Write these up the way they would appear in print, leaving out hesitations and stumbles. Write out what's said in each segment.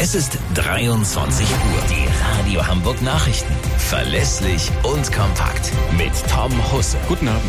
Es ist 23 Uhr. Die Radio Hamburg Nachrichten. Verlässlich und kompakt. Mit Tom Husse. Guten Abend.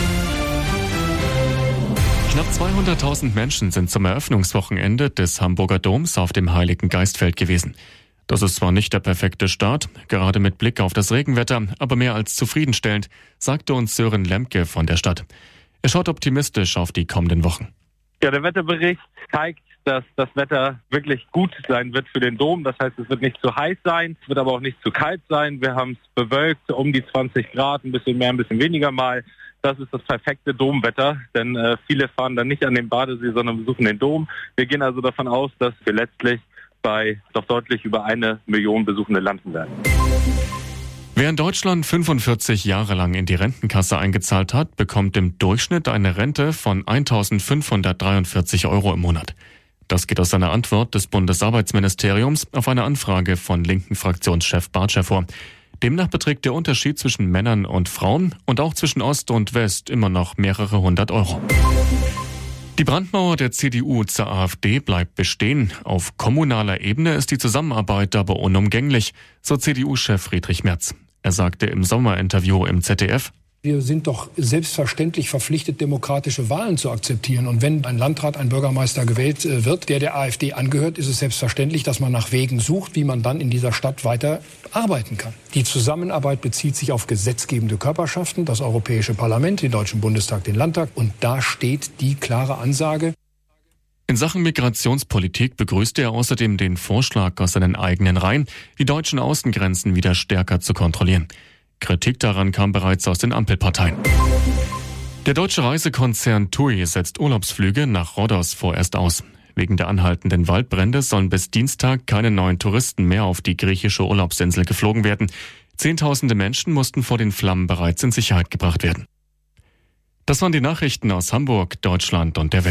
Knapp 200.000 Menschen sind zum Eröffnungswochenende des Hamburger Doms auf dem Heiligen Geistfeld gewesen. Das ist zwar nicht der perfekte Start, gerade mit Blick auf das Regenwetter, aber mehr als zufriedenstellend, sagte uns Sören Lemke von der Stadt. Er schaut optimistisch auf die kommenden Wochen. Ja, der Wetterbericht zeigt, dass das Wetter wirklich gut sein wird für den Dom. Das heißt, es wird nicht zu heiß sein, es wird aber auch nicht zu kalt sein. Wir haben es bewölkt, um die 20 Grad, ein bisschen mehr, ein bisschen weniger mal. Das ist das perfekte Domwetter, denn viele fahren dann nicht an den Badesee, sondern besuchen den Dom. Wir gehen also davon aus, dass wir letztlich bei doch deutlich über 1 Million Besuchende landen werden. Wer in Deutschland 45 Jahre lang in die Rentenkasse eingezahlt hat, bekommt im Durchschnitt eine Rente von 1.543 € im Monat. Das geht aus einer Antwort des Bundesarbeitsministeriums auf eine Anfrage von linken Fraktionschef Bartsch hervor. Demnach beträgt der Unterschied zwischen Männern und Frauen und auch zwischen Ost und West immer noch mehrere 100 €. Die Brandmauer der CDU zur AfD bleibt bestehen. Auf kommunaler Ebene ist die Zusammenarbeit aber unumgänglich, so CDU-Chef Friedrich Merz. Er sagte im Sommerinterview im ZDF: Wir sind doch selbstverständlich verpflichtet, demokratische Wahlen zu akzeptieren. Und wenn ein Landrat, ein Bürgermeister gewählt wird, der AfD angehört, ist es selbstverständlich, dass man nach Wegen sucht, wie man dann in dieser Stadt weiter arbeiten kann. Die Zusammenarbeit bezieht sich auf gesetzgebende Körperschaften, das Europäische Parlament, den Deutschen Bundestag, den Landtag. Und da steht die klare Ansage. In Sachen Migrationspolitik begrüßte er außerdem den Vorschlag aus seinen eigenen Reihen, die deutschen Außengrenzen wieder stärker zu kontrollieren. Kritik daran kam bereits aus den Ampelparteien. Der deutsche Reisekonzern TUI setzt Urlaubsflüge nach Rhodos vorerst aus. Wegen der anhaltenden Waldbrände sollen bis Dienstag keine neuen Touristen mehr auf die griechische Urlaubsinsel geflogen werden. Zehntausende Menschen mussten vor den Flammen bereits in Sicherheit gebracht werden. Das waren die Nachrichten aus Hamburg, Deutschland und der Welt.